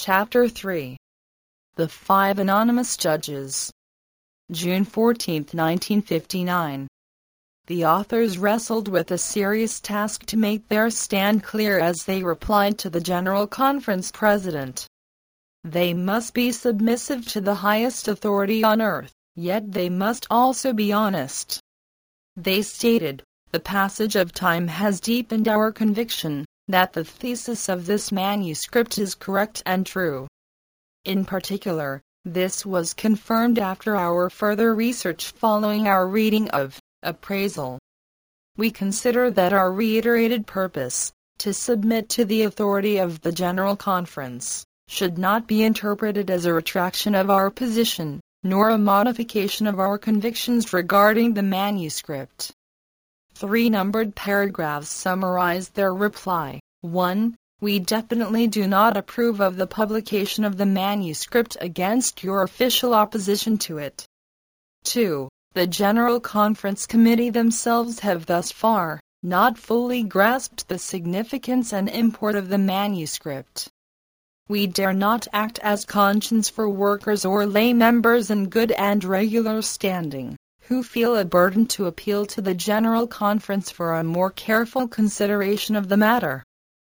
Chapter 3. The Five Anonymous Judges. June 14, 1959. The authors wrestled with a serious task to make their stand clear as they replied to the General Conference President. They must be submissive to the highest authority on earth, yet they must also be honest. They stated, "The passage of time has deepened our conviction that the thesis of this manuscript is correct and true. In particular, this was confirmed after our further research following our reading of Appraisal. We consider that our reiterated purpose, to submit to the authority of the General Conference, should not be interpreted as a retraction of our position, nor a modification of our convictions regarding the manuscript." 3 numbered paragraphs summarize their reply. 1. We definitely do not approve of the publication of the manuscript against your official opposition to it. 2. The General Conference Committee themselves have thus far not fully grasped the significance and import of the manuscript. We dare not act as conscience for workers or lay members in good and regular standing, who feel a burden to appeal to the General Conference for a more careful consideration of the matter.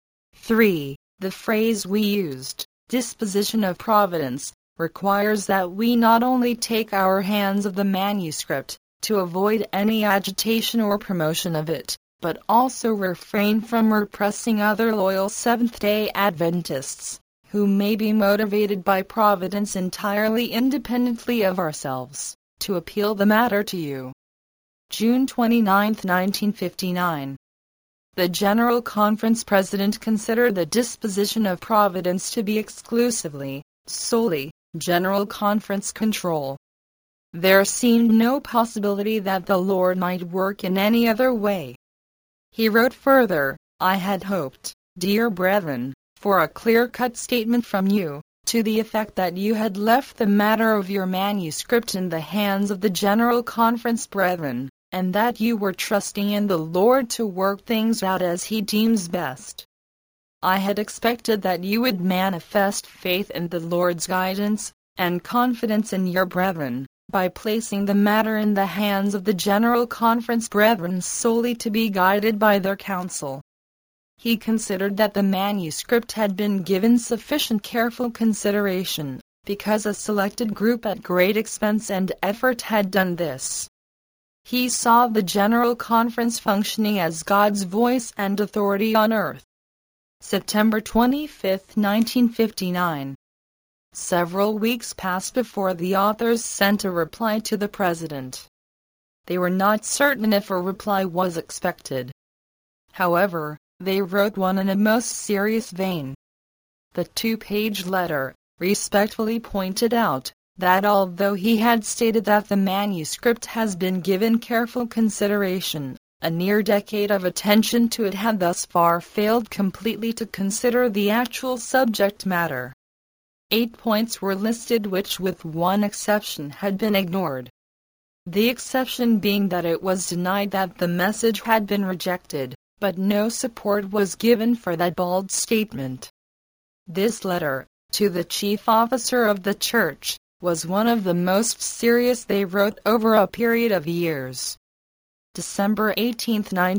3. The phrase we used, disposition of providence, requires that we not only take our hands of the manuscript, to avoid any agitation or promotion of it, but also refrain from repressing other loyal Seventh-day Adventists, who may be motivated by providence entirely independently of ourselves, to appeal the matter to you. June 29, 1959. The General Conference President considered the disposition of providence to be exclusively, solely, General Conference control. There seemed no possibility that the Lord might work in any other way. He wrote further, "I had hoped, dear brethren, for a clear-cut statement from you, to the effect that you had left the matter of your manuscript in the hands of the General Conference brethren, and that you were trusting in the Lord to work things out as He deems best. I had expected that you would manifest faith in the Lord's guidance, and confidence in your brethren, by placing the matter in the hands of the General Conference brethren solely to be guided by their counsel." He considered that the manuscript had been given sufficient careful consideration, because a selected group at great expense and effort had done this. He saw the General Conference functioning as God's voice and authority on earth. September 25, 1959. Several weeks passed before the authors sent a reply to the President. They were not certain if a reply was expected. However, they wrote one in a most serious vein. The 2-page letter respectfully pointed out that although he had stated that the manuscript has been given careful consideration, a near decade of attention to it had thus far failed completely to consider the actual subject matter. 8 points were listed which with one exception had been ignored. The exception being that it was denied that the message had been rejected, but no support was given for that bald statement. This letter, to the chief officer of the church, was one of the most serious they wrote over a period of years. December 18,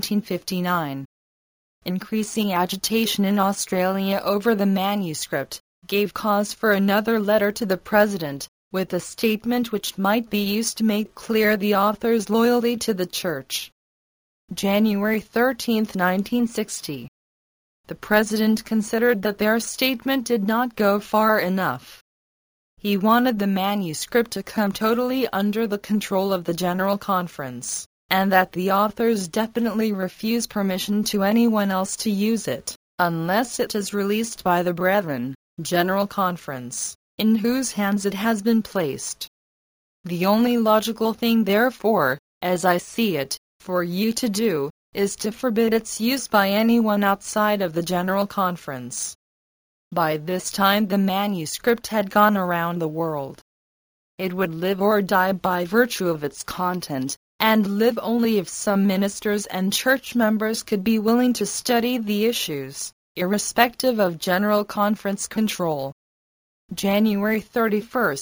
1959. Increasing agitation in Australia over the manuscript gave cause for another letter to the President, with a statement which might be used to make clear the author's loyalty to the Church. January 13, 1960. The President considered that their statement did not go far enough. He wanted the manuscript to come totally under the control of the General Conference, and that the authors definitely refuse permission to anyone else to use it, unless it is released by the Brethren, General Conference, in whose hands it has been placed. The only logical thing, therefore, as I see it, for you to do, is to forbid its use by anyone outside of the General Conference. By this time the manuscript had gone around the world. It would live or die by virtue of its content, and live only if some ministers and church members could be willing to study the issues, irrespective of General Conference control. January 31,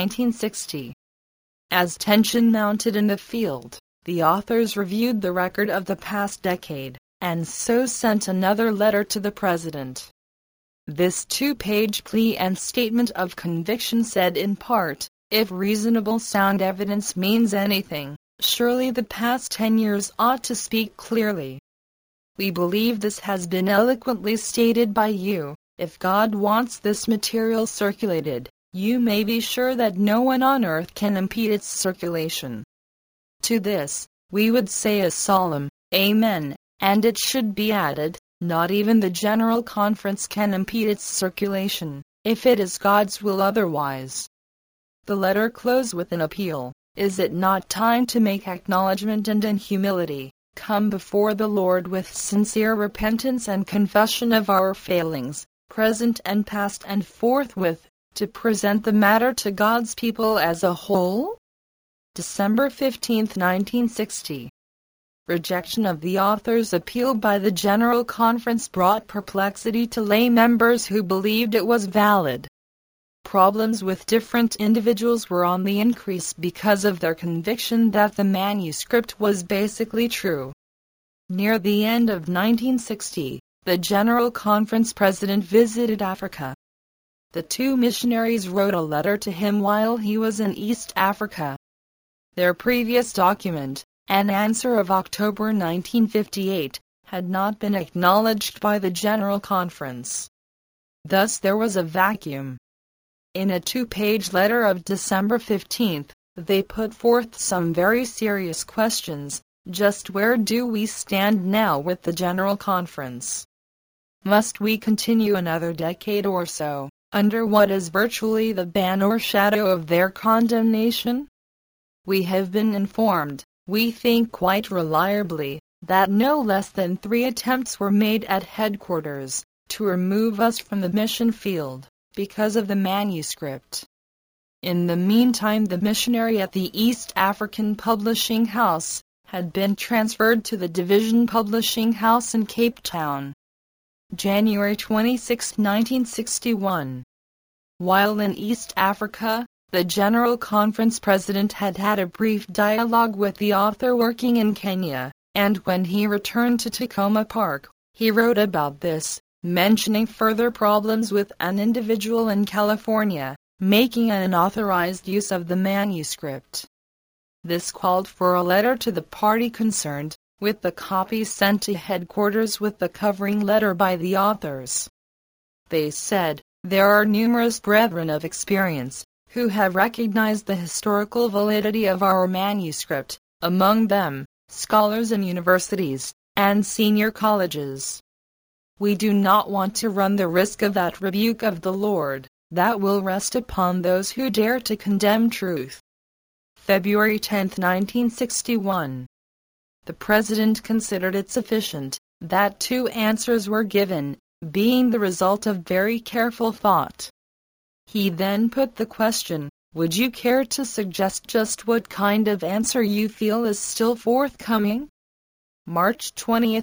1960. As tension mounted in the field, the authors reviewed the record of the past decade, and so sent another letter to the president. This two-page plea and statement of conviction said in part, "If reasonable sound evidence means anything, surely the past 10 years ought to speak clearly. We believe this has been eloquently stated by you. If God wants this material circulated, you may be sure that no one on earth can impede its circulation." To this, we would say a solemn Amen, and it should be added, not even the General Conference can impede its circulation, if it is God's will otherwise. The letter closed with an appeal. Is it not time to make acknowledgement and in humility come before the Lord with sincere repentance and confession of our failings, present and past, and forthwith to present the matter to God's people as a whole? December 15, 1960. Rejection of the author's appeal by the General Conference brought perplexity to lay members who believed it was valid. Problems with different individuals were on the increase because of their conviction that the manuscript was basically true. Near the end of 1960, the General Conference president visited Africa. The two missionaries wrote a letter to him while he was in East Africa. Their previous document, an answer of October 1958, had not been acknowledged by the General Conference. Thus there was a vacuum. In a two-page letter of December 15, they put forth some very serious questions. Just where do we stand now with the General Conference? Must we continue another decade or so, under what is virtually the ban or shadow of their condemnation? We have been informed, we think quite reliably, that no less than 3 attempts were made at headquarters to remove us from the mission field because of the manuscript. In the meantime, the missionary at the East African Publishing House had been transferred to the Division Publishing House in Cape Town. January 26, 1961. While in East Africa, the General Conference president had had a brief dialogue with the author working in Kenya, and when he returned to Tacoma Park, he wrote about this, mentioning further problems with an individual in California making an unauthorized use of the manuscript. This called for a letter to the party concerned, with the copy sent to headquarters with the covering letter by the authors. They said, "There are numerous brethren of experience who have recognized the historical validity of our manuscript, among them, scholars in universities and senior colleges. We do not want to run the risk of that rebuke of the Lord that will rest upon those who dare to condemn truth." February 10, 1961. The President considered it sufficient that 2 answers were given, being the result of very careful thought. He then put the question, "Would you care to suggest just what kind of answer you feel is still forthcoming?" March 20,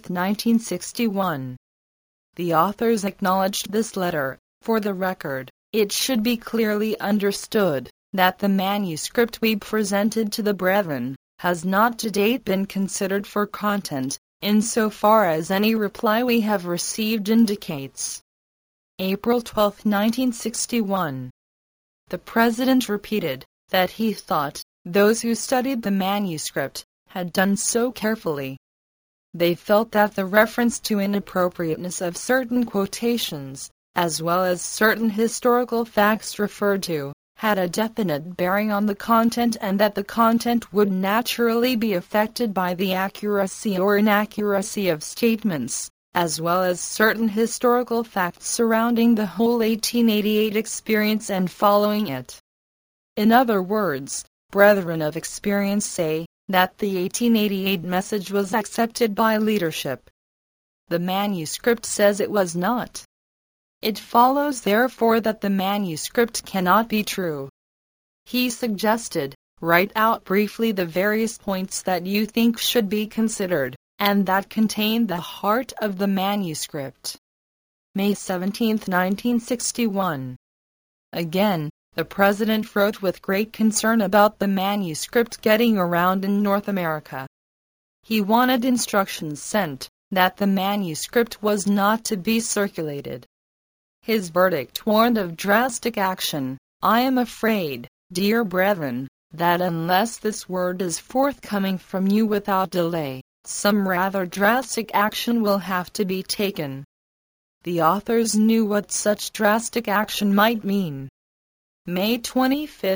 1961. The authors acknowledged this letter. For the record, it should be clearly understood that the manuscript we presented to the brethren has not to date been considered for content, insofar as any reply we have received indicates. April 12, 1961. The President repeated that he thought those who studied the manuscript had done so carefully. They felt that the reference to inappropriateness of certain quotations, as well as certain historical facts referred to, had a definite bearing on the content, and that the content would naturally be affected by the accuracy or inaccuracy of statements, as well as certain historical facts surrounding the whole 1888 experience and following it. In other words, brethren of experience say that the 1888 message was accepted by leadership. The manuscript says it was not. It follows therefore that the manuscript cannot be true. He suggested, write out briefly the various points that you think should be considered, and that contain the heart of the manuscript. May 17, 1961. Again, the president wrote with great concern about the manuscript getting around in North America. He wanted instructions sent that the manuscript was not to be circulated. His verdict warned of drastic action. I am afraid, dear brethren, that unless this word is forthcoming from you without delay, some rather drastic action will have to be taken. The authors knew what such drastic action might mean. May 25,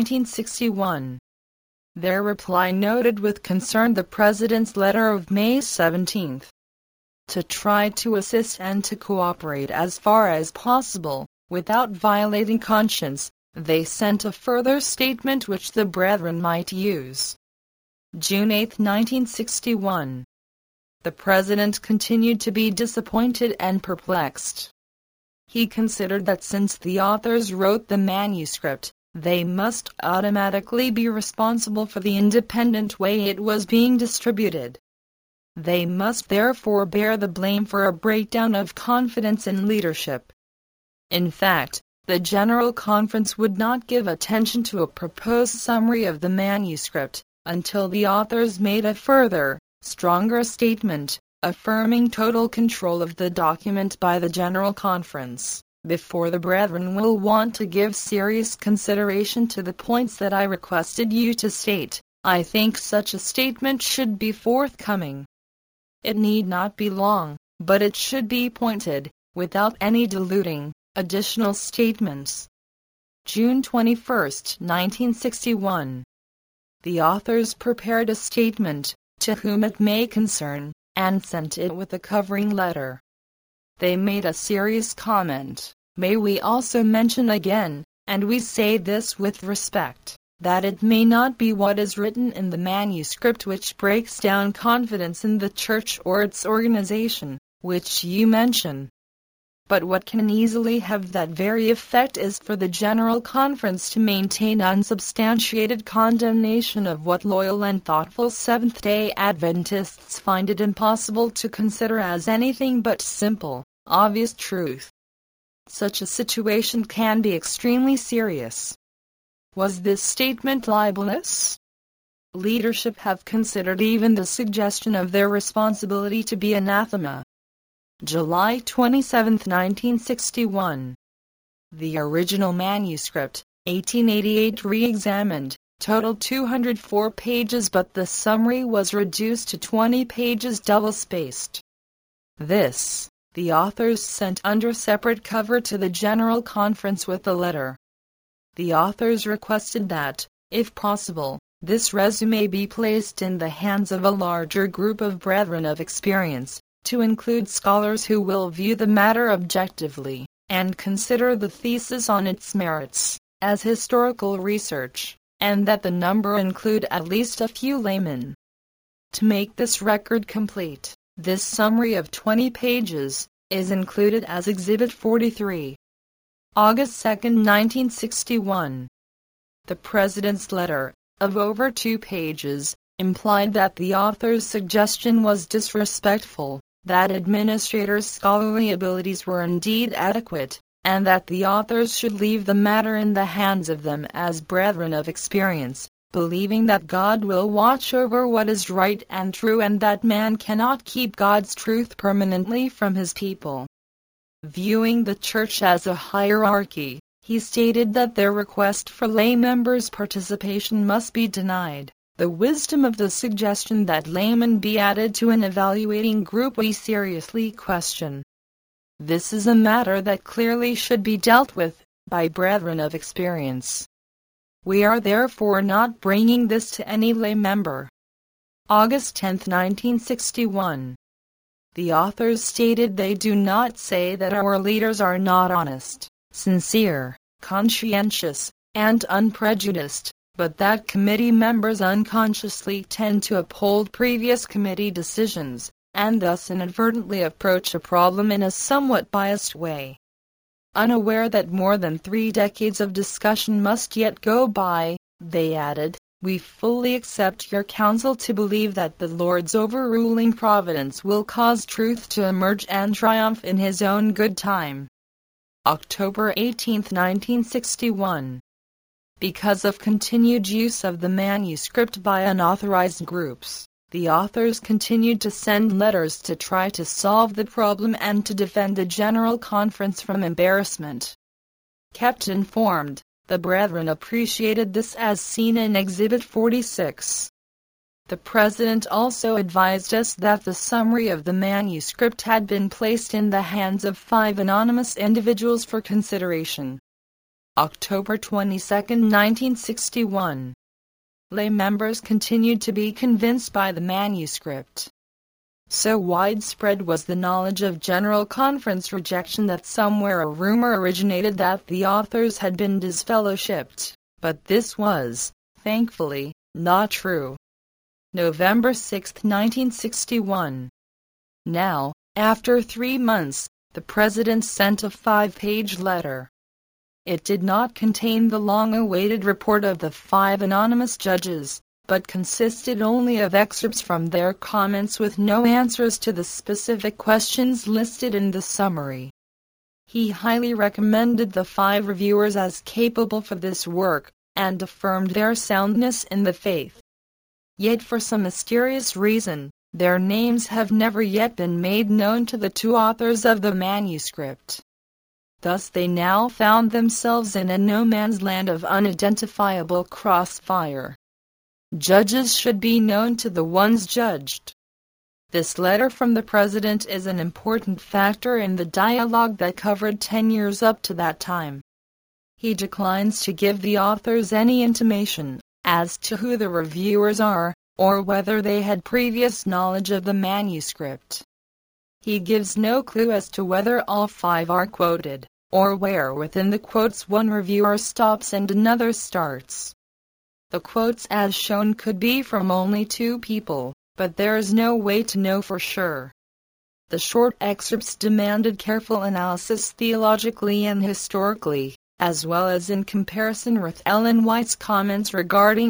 1961. Their reply noted with concern the President's letter of May 17. To try to assist and to cooperate as far as possible, without violating conscience, they sent a further statement which the brethren might use. June 8, 1961. The President continued to be disappointed and perplexed. He considered that since the authors wrote the manuscript, they must automatically be responsible for the independent way it was being distributed. They must therefore bear the blame for a breakdown of confidence in leadership. In fact, the General Conference would not give attention to a proposed summary of the manuscript until the authors made a further, stronger statement, affirming total control of the document by the General Conference, before the brethren will want to give serious consideration to the points that I requested you to state. I think such a statement should be forthcoming. It need not be long, but it should be pointed, without any diluting, additional statements. June 21, 1961. The authors prepared a statement, to whom it may concern, and sent it with a covering letter. They made a serious comment. May we also mention again, and we say this with respect, that it may not be what is written in the manuscript which breaks down confidence in the Church or its organization, which you mention. But what can easily have that very effect is for the General Conference to maintain unsubstantiated condemnation of what loyal and thoughtful Seventh-day Adventists find it impossible to consider as anything but simple, obvious truth. Such a situation can be extremely serious. Was this statement libelous? Leadership have considered even the suggestion of their responsibility to be anathema. July 27, 1961. The original manuscript, 1888 re-examined, totaled 204 pages, but the summary was reduced to 20 pages double-spaced. This, the authors sent under separate cover to the General Conference with a letter. The authors requested that, if possible, this resume be placed in the hands of a larger group of brethren of experience, to include scholars who will view the matter objectively, and consider the thesis on its merits, as historical research, and that the number include at least a few laymen. To make this record complete, this summary of 20 pages is included as Exhibit 43. August 2, 1961. The President's letter, of over 2 pages, implied that the author's suggestion was disrespectful, that administrators' scholarly abilities were indeed adequate, and that the authors should leave the matter in the hands of them as brethren of experience, believing that God will watch over what is right and true, and that man cannot keep God's truth permanently from his people. Viewing the Church as a hierarchy, he stated that their request for lay members' participation must be denied. The wisdom of the suggestion that laymen be added to an evaluating group we seriously question. This is a matter that clearly should be dealt with by brethren of experience. We are therefore not bringing this to any lay member. August 10, 1961. The authors stated they do not say that our leaders are not honest, sincere, conscientious, and unprejudiced, but that committee members unconsciously tend to uphold previous committee decisions, and thus inadvertently approach a problem in a somewhat biased way. Unaware that more than 3 decades of discussion must yet go by, they added, we fully accept your counsel to believe that the Lord's overruling providence will cause truth to emerge and triumph in His own good time. October 18, 1961. Because of continued use of the manuscript by unauthorized groups, the authors continued to send letters to try to solve the problem and to defend the General Conference from embarrassment. Kept informed, the Brethren appreciated this as seen in Exhibit 46. The President also advised us that the summary of the manuscript had been placed in the hands of 5 anonymous individuals for consideration. October 22, 1961. Lay members continued to be convinced by the manuscript. So widespread was the knowledge of General Conference rejection that somewhere a rumor originated that the authors had been disfellowshipped, but this was, thankfully, not true. November 6, 1961. Now, after 3 months, the President sent a 5-page letter. It did not contain the long-awaited report of the 5 anonymous judges, but consisted only of excerpts from their comments with no answers to the specific questions listed in the summary. He highly recommended the 5 reviewers as capable for this work, and affirmed their soundness in the faith. Yet for some mysterious reason, their names have never yet been made known to the 2 authors of the manuscript. Thus they now found themselves in a no-man's land of unidentifiable crossfire. Judges should be known to the ones judged. This letter from the President is an important factor in the dialogue that covered 10 years up to that time. He declines to give the authors any intimation as to who the reviewers are, or whether they had previous knowledge of the manuscript. He gives no clue as to whether all 5 are quoted, or where within the quotes one reviewer stops and another starts. The quotes as shown could be from only 2 people, but there is no way to know for sure. The short excerpts demanded careful analysis theologically and historically, as well as in comparison with Ellen White's comments regarding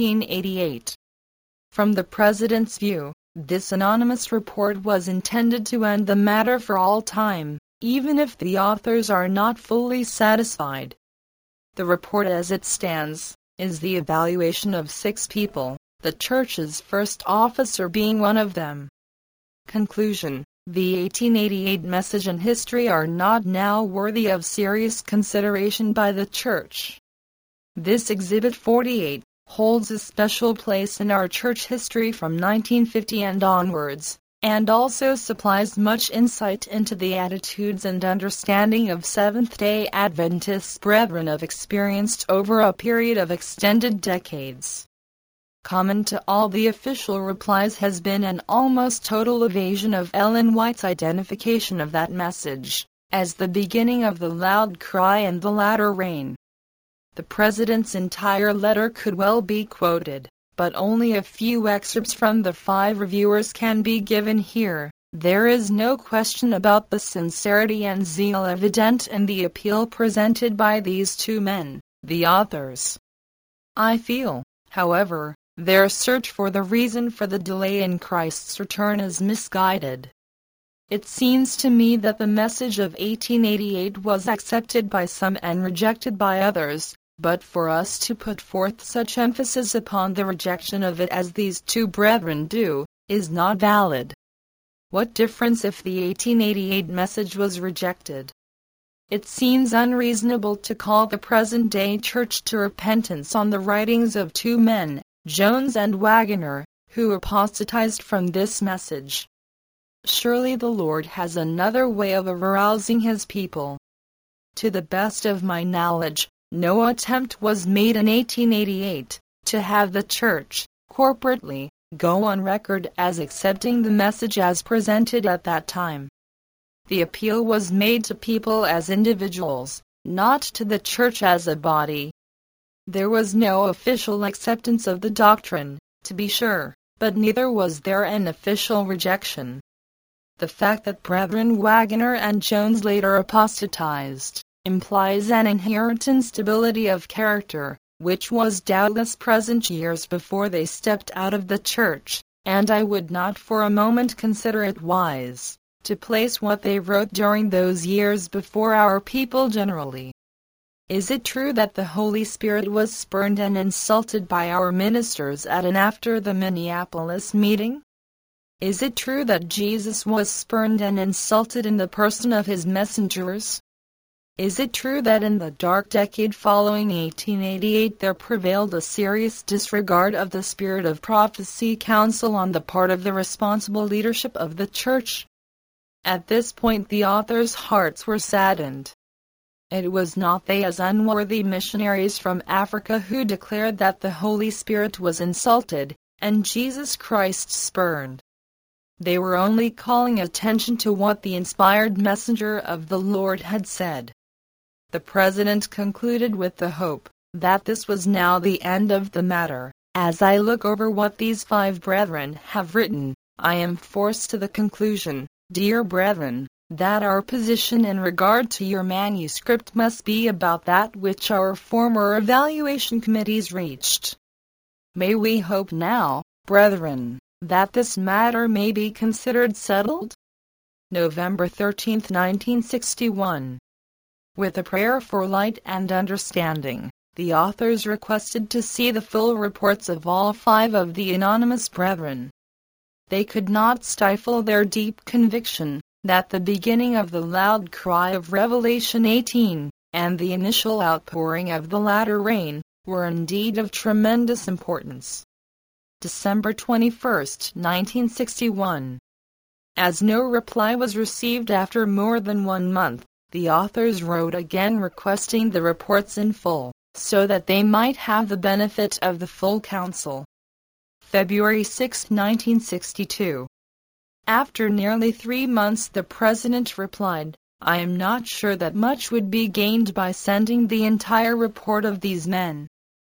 1888. From the President's view, this anonymous report was intended to end the matter for all time, even if the authors are not fully satisfied. The report as it stands is the evaluation of 6 people, the Church's first officer being one of them. Conclusion: the 1888 message and history are not now worthy of serious consideration by the Church. This Exhibit 48 holds a special place in our church history from 1950 and onwards, and also supplies much insight into the attitudes and understanding of Seventh-day Adventist brethren of experienced over a period of extended decades. Common to all the official replies has been an almost total evasion of Ellen White's identification of that message as the beginning of the loud cry and the latter rain. The President's entire letter could well be quoted, but only a few excerpts from the 5 reviewers can be given here. There is no question about the sincerity and zeal evident in the appeal presented by these 2 men, the authors. I feel, however, their search for the reason for the delay in Christ's return is misguided. It seems to me that the message of 1888 was accepted by some and rejected by others, but for us to put forth such emphasis upon the rejection of it as these 2 brethren do, is not valid. What difference if the 1888 message was rejected? It seems unreasonable to call the present-day Church to repentance on the writings of 2 men, Jones and Waggoner, who apostatized from this message. Surely the Lord has another way of arousing His people. To the best of my knowledge, no attempt was made in 1888 to have the Church, corporately, go on record as accepting the message as presented at that time. The appeal was made to people as individuals, not to the Church as a body. There was no official acceptance of the doctrine, to be sure, but neither was there an official rejection. The fact that Brethren Waggoner and Jones later apostatized implies an inherent instability of character, which was doubtless present years before they stepped out of the Church, and I would not for a moment consider it wise, to place what they wrote during those years before our people generally. Is it true that the Holy Spirit was spurned and insulted by our ministers at and after the Minneapolis meeting? Is it true that Jesus was spurned and insulted in the person of his messengers? Is it true that in the dark decade following 1888 there prevailed a serious disregard of the spirit of prophecy counsel on the part of the responsible leadership of the church? At this point the author's hearts were saddened. It was not they as unworthy missionaries from Africa who declared that the Holy Spirit was insulted, and Jesus Christ spurned. They were only calling attention to what the inspired messenger of the Lord had said. The President concluded with the hope that this was now the end of the matter. As I look over what these 5 brethren have written, I am forced to the conclusion, dear brethren, that our position in regard to your manuscript must be about that which our former evaluation committees reached. May we hope now, brethren, that this matter may be considered settled? November 13, 1961. With a prayer for light and understanding, the authors requested to see the full reports of all 5 of the anonymous brethren. They could not stifle their deep conviction that the beginning of the loud cry of Revelation 18, and the initial outpouring of the latter rain, were indeed of tremendous importance. December 21, 1961. As no reply was received after more than 1 month, the authors wrote again requesting the reports in full, so that they might have the benefit of the full counsel. February 6, 1962. After nearly 3 months the President replied, I am not sure that much would be gained by sending the entire report of these men.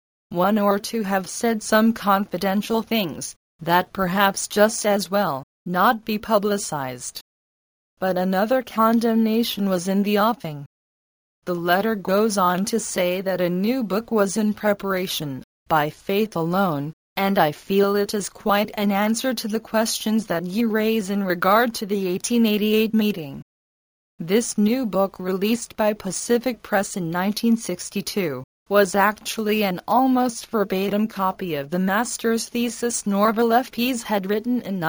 1 or 2 have said some confidential things, that perhaps just as well not be publicized. But another condemnation was in the offing. The letter goes on to say that a new book was in preparation, by faith alone, and I feel it is quite an answer to the questions that you raise in regard to the 1888 meeting. This new book, released by Pacific Press in 1962, was actually an almost verbatim copy of the master's thesis Norval F. Pease had written in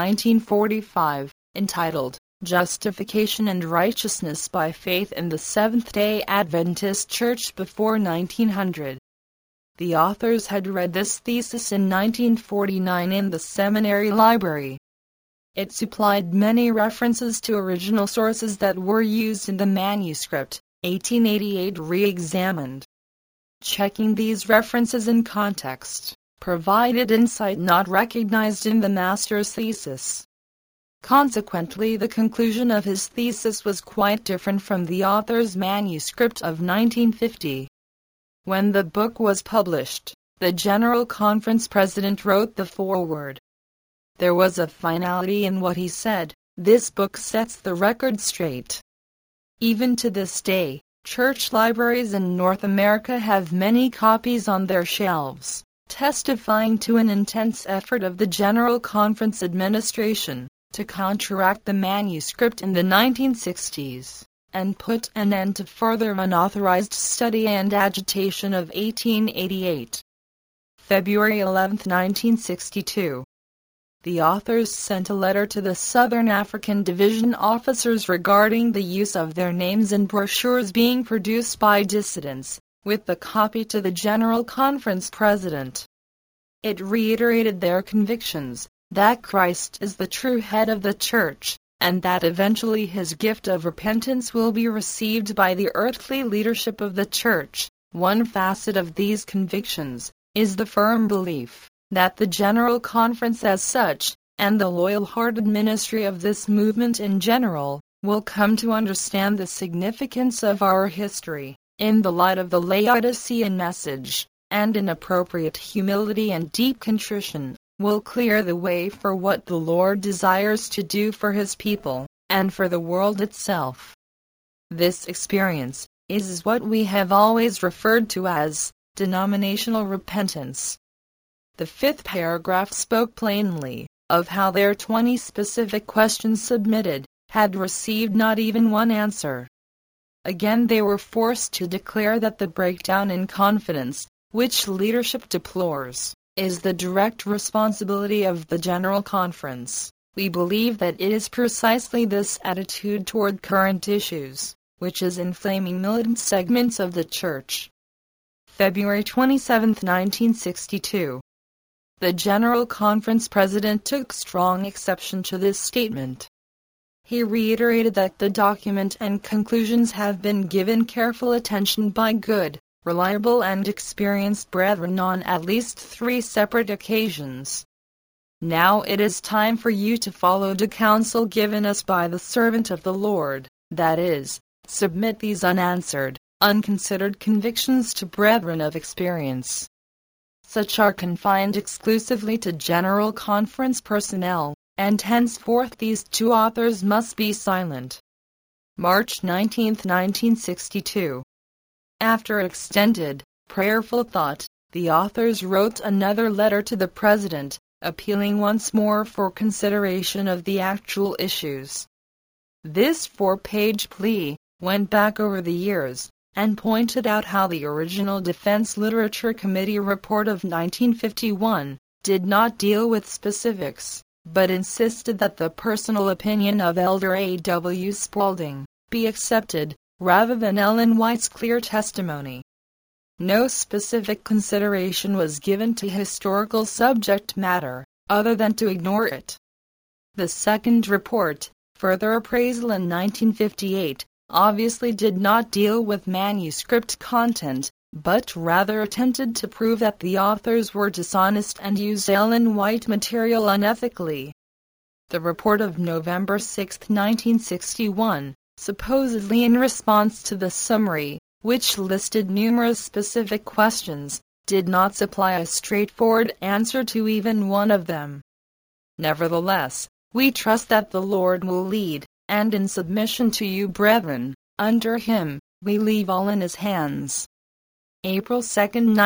1945, entitled Justification and Righteousness by Faith in the Seventh-day Adventist Church before 1900. The authors had read this thesis in 1949 in the seminary library. It supplied many references to original sources that were used in the manuscript, 1888 re-examined. Checking these references in context provided insight not recognized in the master's thesis. Consequently, the conclusion of his thesis was quite different from the author's manuscript of 1950. When the book was published, the General Conference president wrote the foreword. There was a finality in what he said. This book sets the record straight. Even to this day, church libraries in North America have many copies on their shelves, testifying to an intense effort of the General Conference administration to counteract the manuscript in the 1960s, and put an end to further unauthorized study and agitation of 1888. February 11, 1962. The authors sent a letter to the Southern African Division officers regarding the use of their names in brochures being produced by dissidents, with the copy to the General Conference president. It reiterated their convictions that Christ is the true head of the church, and that eventually his gift of repentance will be received by the earthly leadership of the church. One facet of these convictions is the firm belief that the General Conference as such, and the loyal-hearted ministry of this movement in general, will come to understand the significance of our history, in the light of the Laodicean message, and in appropriate humility and deep contrition, will clear the way for what the Lord desires to do for his people, and for the world itself. This experience is what we have always referred to as denominational repentance. The 5th paragraph spoke plainly of how their 20 specific questions submitted had received not even one answer. Again they were forced to declare that the breakdown in confidence, which leadership deplores, is the direct responsibility of the General Conference. We believe that it is precisely this attitude toward current issues, which is inflaming militant segments of the Church. February 27, 1962. The General Conference President took strong exception to this statement. He reiterated that the document and conclusions have been given careful attention by good, reliable and experienced brethren on at least 3 separate occasions. Now it is time for you to follow the counsel given us by the servant of the Lord, that is, submit these unanswered, unconsidered convictions to brethren of experience. Such are confined exclusively to General Conference personnel, and henceforth these 2 authors must be silent. March 19, 1962. After extended, prayerful thought, the authors wrote another letter to the President, appealing once more for consideration of the actual issues. This 4-page plea went back over the years, and pointed out how the original Defense Literature Committee report of 1951 did not deal with specifics, but insisted that the personal opinion of Elder A. W. Spaulding be accepted, rather than Ellen White's clear testimony. No specific consideration was given to historical subject matter, other than to ignore it. The second report, Further Appraisal in 1958, obviously did not deal with manuscript content, but rather attempted to prove that the authors were dishonest and used Ellen White material unethically. The report of November 6, 1961, supposedly in response to the summary, which listed numerous specific questions, did not supply a straightforward answer to even one of them. Nevertheless, we trust that the Lord will lead, and in submission to you, brethren, under Him, we leave all in His hands. April 2,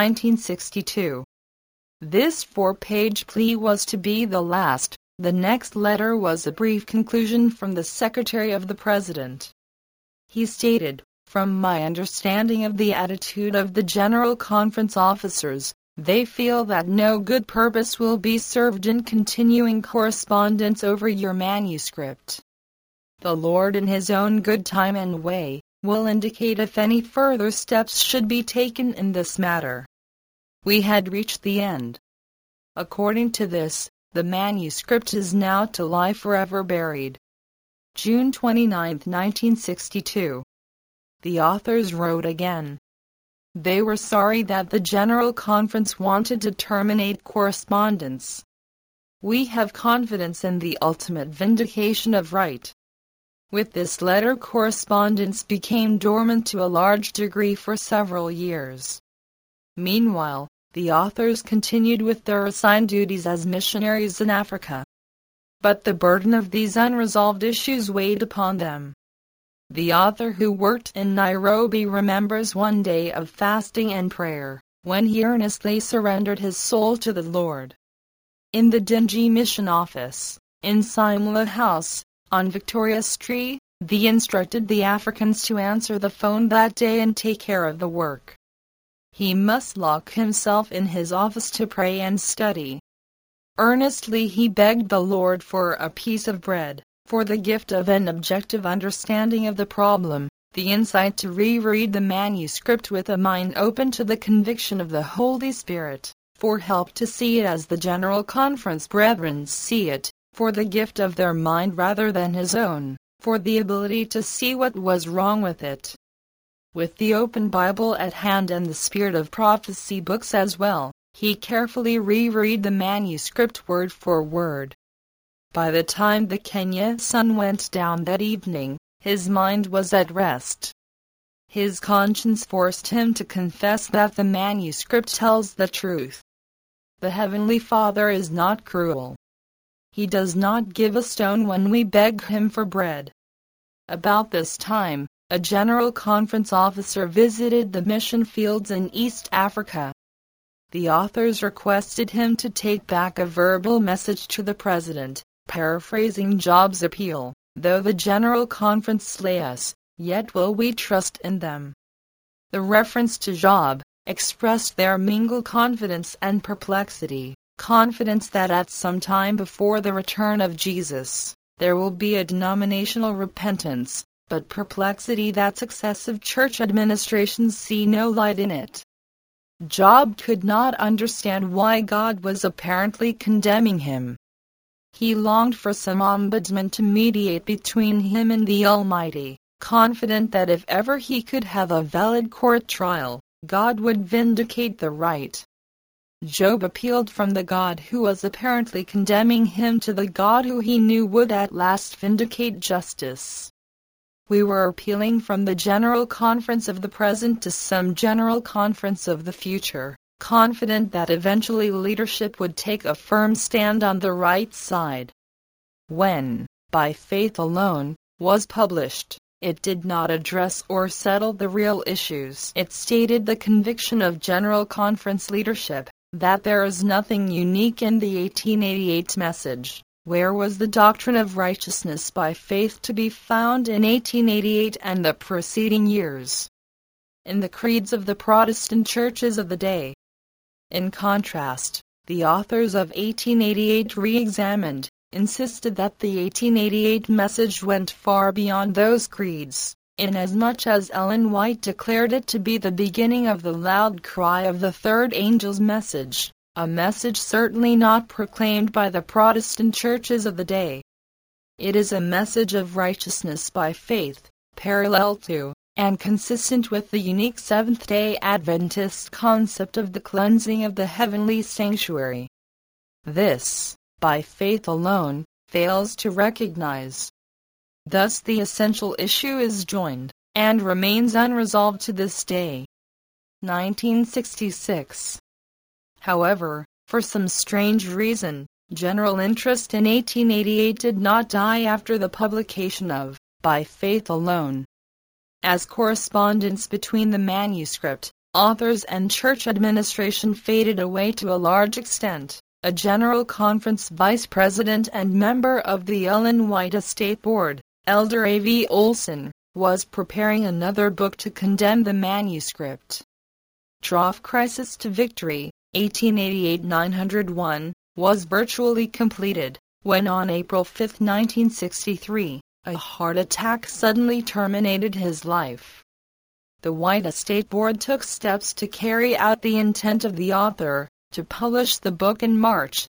1962. This 4-page plea was to be the last. The next letter was a brief conclusion from the Secretary of the President. He stated, "From my understanding of the attitude of the General Conference officers, they feel that no good purpose will be served in continuing correspondence over your manuscript. The Lord in His own good time and way will indicate if any further steps should be taken in this matter." We had reached the end. According to this, the manuscript is now to lie forever buried. June 29, 1962. The authors wrote again. They were sorry that the General Conference wanted to terminate correspondence. We have confidence in the ultimate vindication of right. With this letter, correspondence became dormant to a large degree for several years. Meanwhile, the authors continued with their assigned duties as missionaries in Africa. But the burden of these unresolved issues weighed upon them. The author who worked in Nairobi remembers one day of fasting and prayer, when he earnestly surrendered his soul to the Lord. In the dingy mission office, in Simla House, on Victoria Street, he instructed the Africans to answer the phone that day and take care of the work. He must lock himself in his office to pray and study. Earnestly he begged the Lord for a piece of bread, for the gift of an objective understanding of the problem, the insight to reread the manuscript with a mind open to the conviction of the Holy Spirit, for help to see it as the General Conference brethren see it, for the gift of their mind rather than his own, for the ability to see what was wrong with it. With the open Bible at hand and the Spirit of Prophecy books as well, he carefully reread the manuscript word for word. By the time the Kenya sun went down that evening, his mind was at rest. His conscience forced him to confess that the manuscript tells the truth. The Heavenly Father is not cruel. He does not give a stone when we beg Him for bread. About this time, a General Conference officer visited the mission fields in East Africa. The authors requested him to take back a verbal message to the President, paraphrasing Job's appeal, Though the General Conference slay us, yet will we trust in them. The reference to Job expressed their mingled confidence and perplexity, confidence that at some time before the return of Jesus, there will be a denominational repentance, but perplexity that successive church administrations see no light in it. Job could not understand why God was apparently condemning him. He longed for some ombudsman to mediate between him and the Almighty, confident that if ever he could have a valid court trial, God would vindicate the right. Job appealed from the God who was apparently condemning him to the God who he knew would at last vindicate justice. We were appealing from the General Conference of the present to some General Conference of the future, confident that eventually leadership would take a firm stand on the right side. When, By Faith Alone, was published, it did not address or settle the real issues. It stated the conviction of General Conference leadership that there is nothing unique in the 1888 message. Where was the doctrine of righteousness by faith to be found in 1888 and the preceding years? In the creeds of the Protestant churches of the day. In contrast, the authors of 1888 re-examined, insisted that the 1888 message went far beyond those creeds, inasmuch as Ellen White declared it to be the beginning of the loud cry of the third angel's message, a message certainly not proclaimed by the Protestant churches of the day. It is a message of righteousness by faith, parallel to, and consistent with the unique Seventh-day Adventist concept of the cleansing of the heavenly sanctuary. This, By Faith Alone, fails to recognize. Thus the essential issue is joined, and remains unresolved to this day. 1966. However, for some strange reason, general interest in 1888 did not die after the publication of By Faith Alone. As correspondence between the manuscript, authors and church administration faded away to a large extent, a General Conference vice president and member of the Ellen White Estate Board, Elder A.V. Olson, was preparing another book to condemn the manuscript. Trough Crisis to Victory, 1888-901, was virtually completed, when on April 5, 1963, a heart attack suddenly terminated his life. The White Estate Board took steps to carry out the intent of the author, to publish the book in March,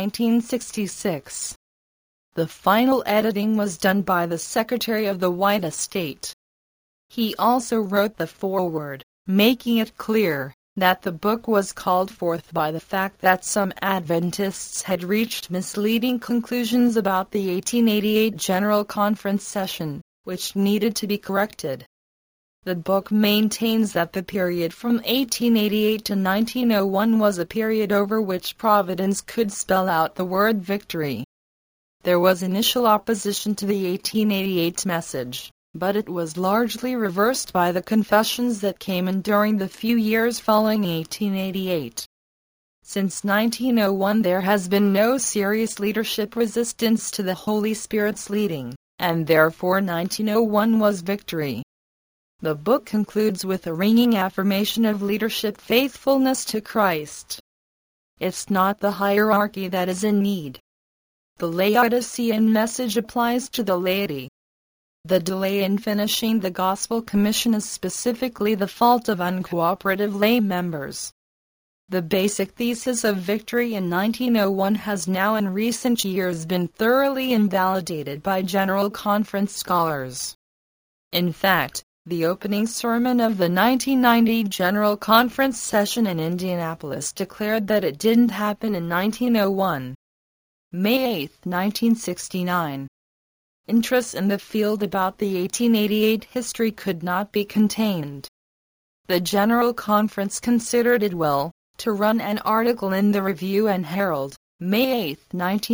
1966. The final editing was done by the Secretary of the White Estate. He also wrote the foreword, making it clear that the book was called forth by the fact that some Adventists had reached misleading conclusions about the 1888 General Conference session, which needed to be corrected. The book maintains that the period from 1888 to 1901 was a period over which Providence could spell out the word victory. There was initial opposition to the 1888 message, but it was largely reversed by the confessions that came in during the few years following 1888. Since 1901 there has been no serious leadership resistance to the Holy Spirit's leading, and therefore 1901 was victory. The book concludes with a ringing affirmation of leadership faithfulness to Christ. It's not the hierarchy that is in need. The Laodicean message applies to the laity. The delay in finishing the Gospel Commission is specifically the fault of uncooperative lay members. The basic thesis of victory in 1901 has now in recent years been thoroughly invalidated by General Conference scholars. In fact, the opening sermon of the 1990 General Conference session in Indianapolis declared that it didn't happen in 1901. May 8, 1969. Interest in the field about the 1888 history could not be contained. The General Conference considered it well to run an article in the Review and Herald, May 8,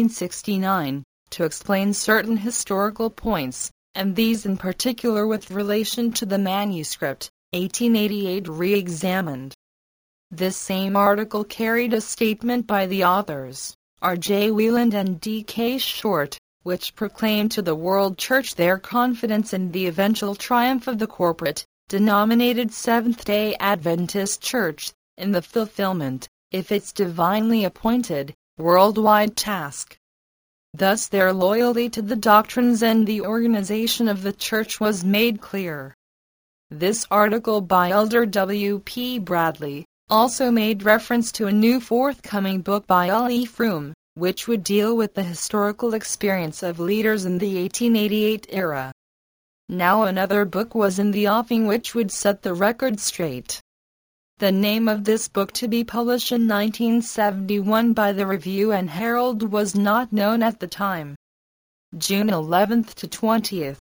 1969, to explain certain historical points, and these in particular with relation to the manuscript, 1888 re-examined. This same article carried a statement by the authors, R. J. Wieland and D. K. Short, which proclaimed to the world church their confidence in the eventual triumph of the corporate, denominated Seventh-day Adventist Church, in the fulfillment, if its divinely appointed, worldwide task. Thus their loyalty to the doctrines and the organization of the church was made clear. This article by Elder W. P. Bradley also made reference to a new forthcoming book by L. E. Froom, which would deal with the historical experience of leaders in the 1888 era. Now another book was in the offing which would set the record straight. The name of this book, to be published in 1971 by the Review and Herald, was not known at the time. June 11th to 20th,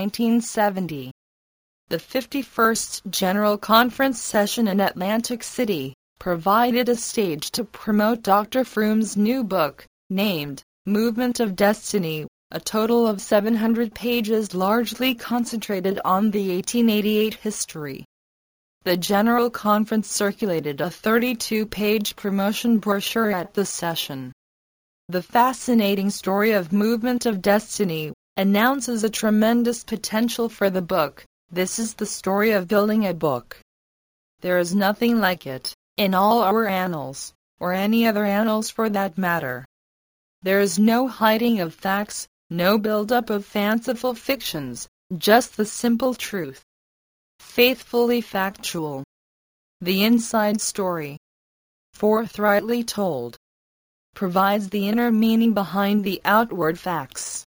1970. The 51st General Conference session in Atlantic City provided a stage to promote Dr. Froom's new book, named Movement of Destiny, a total of 700 pages largely concentrated on the 1888 history. The General Conference circulated a 32-page promotion brochure at the session. The fascinating story of Movement of Destiny announces a tremendous potential for the book. This is the story of building a book. There is nothing like it in all our annals, or any other annals for that matter. There is no hiding of facts, no build-up of fanciful fictions, just the simple truth. Faithfully factual. The inside story, forthrightly told, provides the inner meaning behind the outward facts.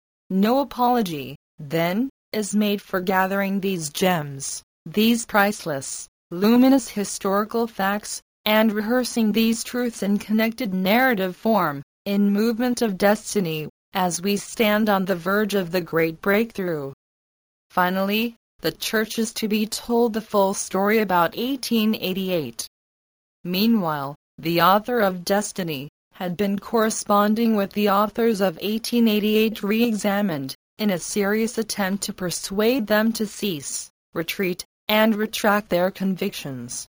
No apology, then, is made for gathering these gems, these priceless, luminous historical facts, and rehearsing these truths in connected narrative form, in Movement of Destiny, as we stand on the verge of the great breakthrough. Finally, the church is to be told the full story about 1888. Meanwhile, the author of Destiny had been corresponding with the authors of 1888 Re-Examined, in a serious attempt to persuade them to cease, retreat, and retract their convictions.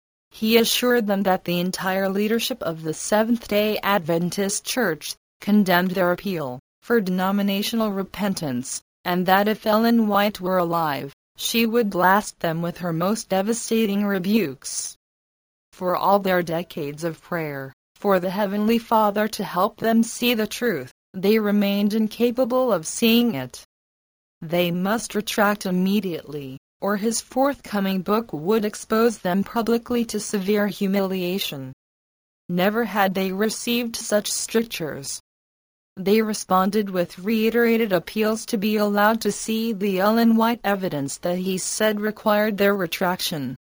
He assured them that the entire leadership of the Seventh-day Adventist Church condemned their appeal for denominational repentance, and that if Ellen White were alive, she would blast them with her most devastating rebukes. For all their decades of prayer for the Heavenly Father to help them see the truth, they remained incapable of seeing it. They must retract immediately, or his forthcoming book would expose them publicly to severe humiliation. Never had they received such strictures. They responded with reiterated appeals to be allowed to see the Ellen White evidence that he said required their retraction.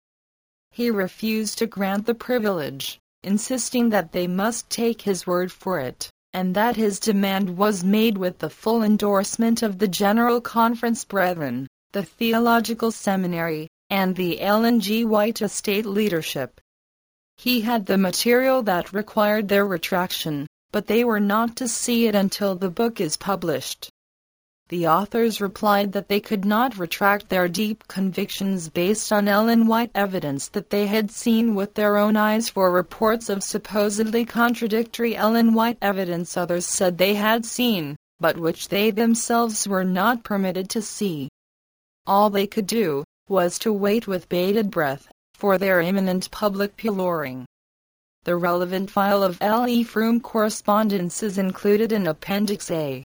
He refused to grant the privilege, insisting that they must take his word for it, and that his demand was made with the full endorsement of the General Conference Brethren, the Theological Seminary, and the Ellen G. White estate leadership. He had the material that required their retraction, but they were not to see it until the book is published. The authors replied that they could not retract their deep convictions based on Ellen White evidence that they had seen with their own eyes, for reports of supposedly contradictory Ellen White evidence others said they had seen, but which they themselves were not permitted to see. All they could do was to wait with bated breath for their imminent public pillorying. The relevant file of L. E. Froom correspondence is included in Appendix A.